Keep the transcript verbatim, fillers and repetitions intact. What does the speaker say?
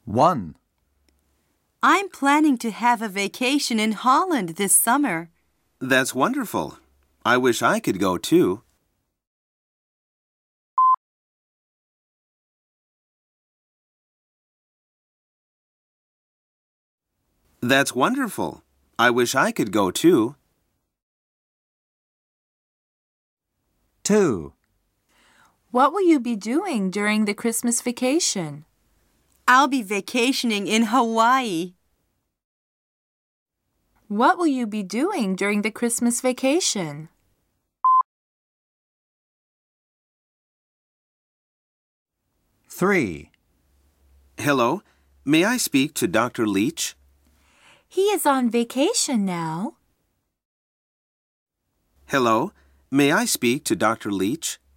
one. I'm planning to have a vacation in Holland this summer. That's wonderful. I wish I could go too. That's wonderful. I wish I could go too. two. What will you be doing during the Christmas vacation? I'll be vacationing in Hawaii. What will you be doing during the Christmas vacation? three. Hello, may I speak to Doctor Leach? He is on vacation now. Hello, may I speak to Doctor Leach?